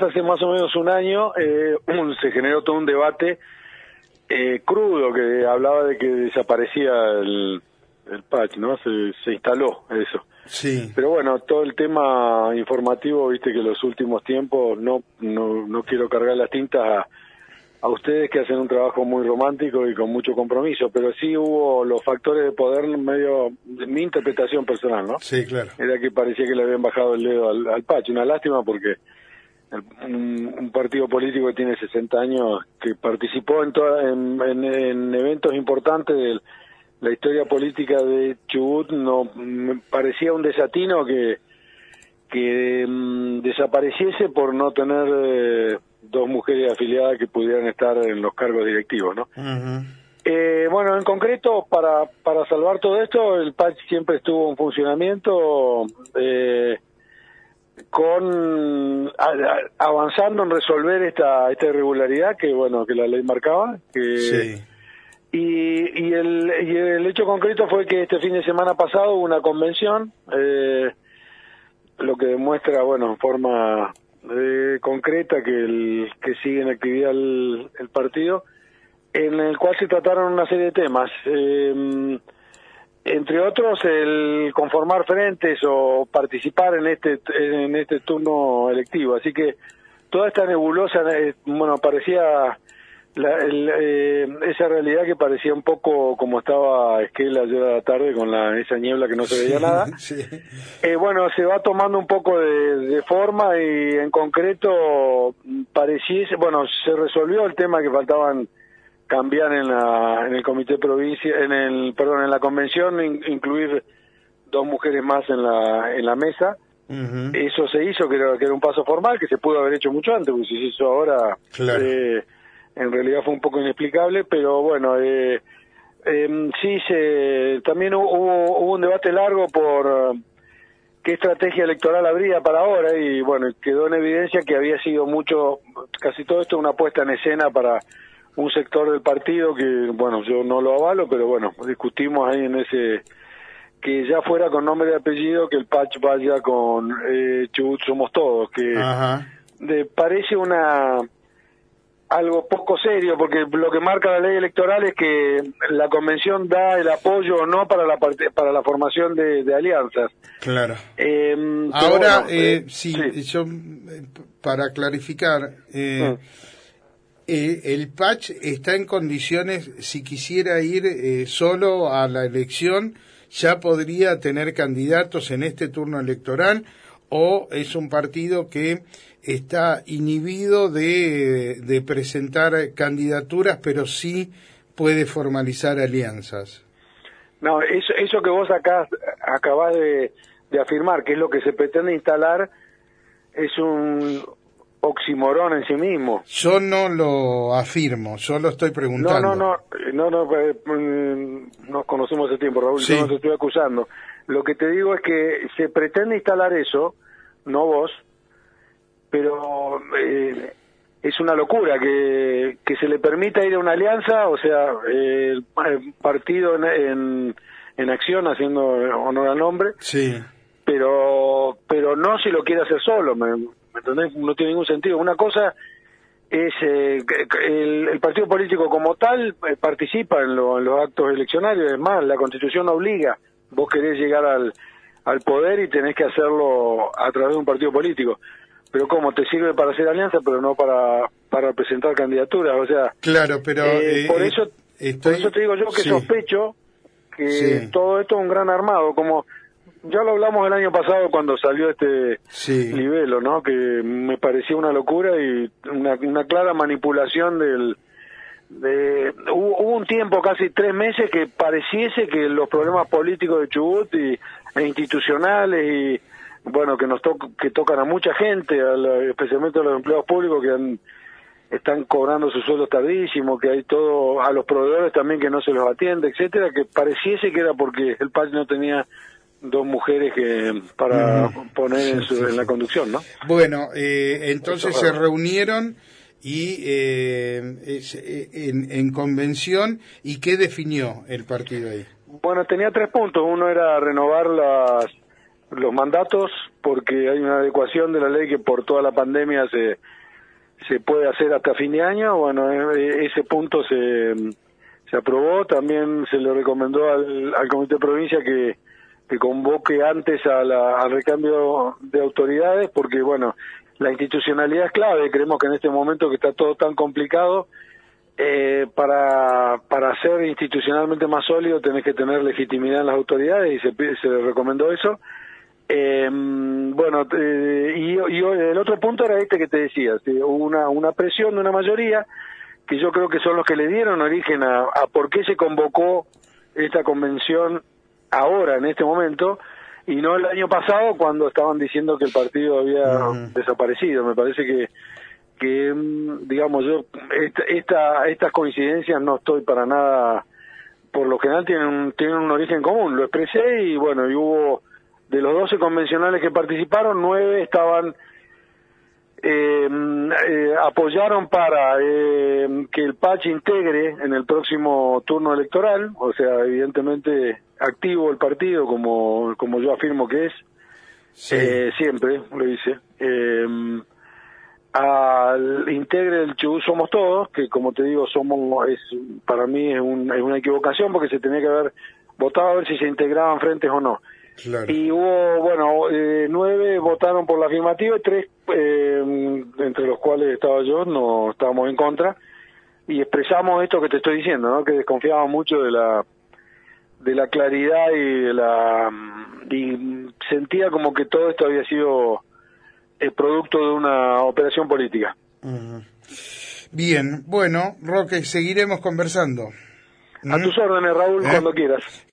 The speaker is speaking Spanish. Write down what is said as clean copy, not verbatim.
hace más o menos un año, se generó todo un debate crudo que hablaba de que desaparecía el patch, ¿no? Se instaló eso. Sí. Pero bueno, todo el tema informativo, viste que los últimos tiempos, no quiero cargar las tintas a ustedes que hacen un trabajo muy romántico y con mucho compromiso, pero sí hubo los factores de poder medio, de mi interpretación personal, ¿no? Sí, claro. Era que parecía que le habían bajado el dedo al patch. Una lástima porque un partido político que tiene 60 años, que participó en eventos importantes de la historia política de Chubut, no me parecía un desatino que desapareciese por no tener dos mujeres afiliadas que pudieran estar en los cargos directivos, ¿no? Uh-huh. Bueno, en concreto, para salvar todo esto, el patch siempre estuvo en funcionamiento, avanzando en resolver esta irregularidad que la ley marcaba, Sí. y el hecho concreto fue que este fin de semana pasado hubo una convención, lo que demuestra, en forma concreta que sigue en actividad el partido, en el cual se trataron una serie de temas, entre otros el conformar frentes o participar en este turno electivo. Así que toda esta nebulosa, parecía esa realidad que parecía un poco como estaba Esquel ayer a la tarde con esa niebla que no se veía nada. Sí. Se va tomando un poco de forma y en concreto se resolvió el tema que faltaban cambiar en el comité en la convención, incluir dos mujeres más en la mesa. Uh-huh. Eso se hizo, que era un paso formal, que se pudo haber hecho mucho antes, porque si se hizo ahora, claro. En realidad fue un poco inexplicable, pero también hubo un debate largo por qué estrategia electoral habría para ahora, y quedó en evidencia que había sido casi todo esto una puesta en escena para un sector del partido que, yo no lo avalo, pero discutimos ahí en ese, que ya fuera con nombre y apellido, que el patch vaya con Chubut Somos Todos, que parece algo poco serio, porque lo que marca la ley electoral es que la convención da el apoyo o no para la formación de alianzas. Claro. Ahora, sí, yo, para clarificar, el patch está en condiciones, si quisiera ir solo a la elección, ya podría tener candidatos en este turno electoral, o es un partido que está inhibido de presentar candidaturas, pero sí puede formalizar alianzas. No, eso que vos acabás de afirmar, que es lo que se pretende instalar, es un oximorón en sí mismo. Yo no lo afirmo, solo estoy preguntando. Nos conocemos hace tiempo, Raúl, sí. Yo no te estoy acusando. Lo que te digo es que se pretende instalar eso, no vos, pero es una locura que se le permita ir a una alianza, o sea, el partido en acción, haciendo honor al nombre, sí. pero no si lo quiere hacer solo, ¿me entendés? No tiene ningún sentido. Una cosa es el partido político como tal participa en los actos eleccionarios, es más, la Constitución obliga, vos querés llegar al poder y tenés que hacerlo a través de un partido político. Pero ¿cómo? Te sirve para hacer alianza, pero no para presentar candidaturas, o sea... Claro, pero... por eso te digo yo que sospecho que todo esto es un gran armado, como ya lo hablamos el año pasado cuando salió este libelo, ¿no? Que me parecía una locura y una clara manipulación hubo un tiempo, casi 3 meses, que pareciese que los problemas políticos de Chubut e institucionales y que tocan a mucha gente, especialmente a los empleados públicos que están cobrando sus sueldos tardísimos, que hay todo, a los proveedores también que no se los atiende, etcétera, que pareciese que era porque el PAC no tenía dos mujeres para poner en la conducción, ¿no? Bueno, entonces se reunieron y en convención, ¿y qué definió el partido ahí? Bueno, tenía 3 puntos. Uno era renovar los mandatos, porque hay una adecuación de la ley que por toda la pandemia se puede hacer hasta fin de año. Bueno, ese punto se aprobó. También se le recomendó al Comité de Provincia que convoque antes al recambio de autoridades, porque bueno, la institucionalidad es clave. Creemos que en este momento que está todo tan complicado, para ser institucionalmente más sólido tenés que tener legitimidad en las autoridades, y se le recomendó eso. Bueno, y el otro punto era este que te decía, hubo una presión de una mayoría, que yo creo que son los que le dieron origen a por qué se convocó esta convención ahora, en este momento, y no el año pasado, cuando estaban diciendo que el partido había desaparecido. Me parece que digamos, yo estas coincidencias no estoy para nada, por lo general tienen un origen común. Lo expresé, y bueno, y hubo, de los 12 convencionales que participaron, 9 estaban apoyaron para que el PACH integre en el próximo turno electoral, o sea, evidentemente activo el partido, como yo afirmo que es. Sí. Siempre lo hice. Al integre el Chubut Somos Todos, que como te digo, para mí es una equivocación, porque se tenía que haber votado a ver si se integraban frentes o no. Claro. Y hubo, bueno, 9 votaron por la afirmativa, y 3, entre los cuales estaba yo, no estábamos en contra, y expresamos esto que te estoy diciendo, ¿no? Que desconfiaba mucho de la claridad y sentía como que todo esto había sido el producto de una operación política. Bien, bueno, Roque, seguiremos conversando. A tus órdenes, Raúl, cuando quieras.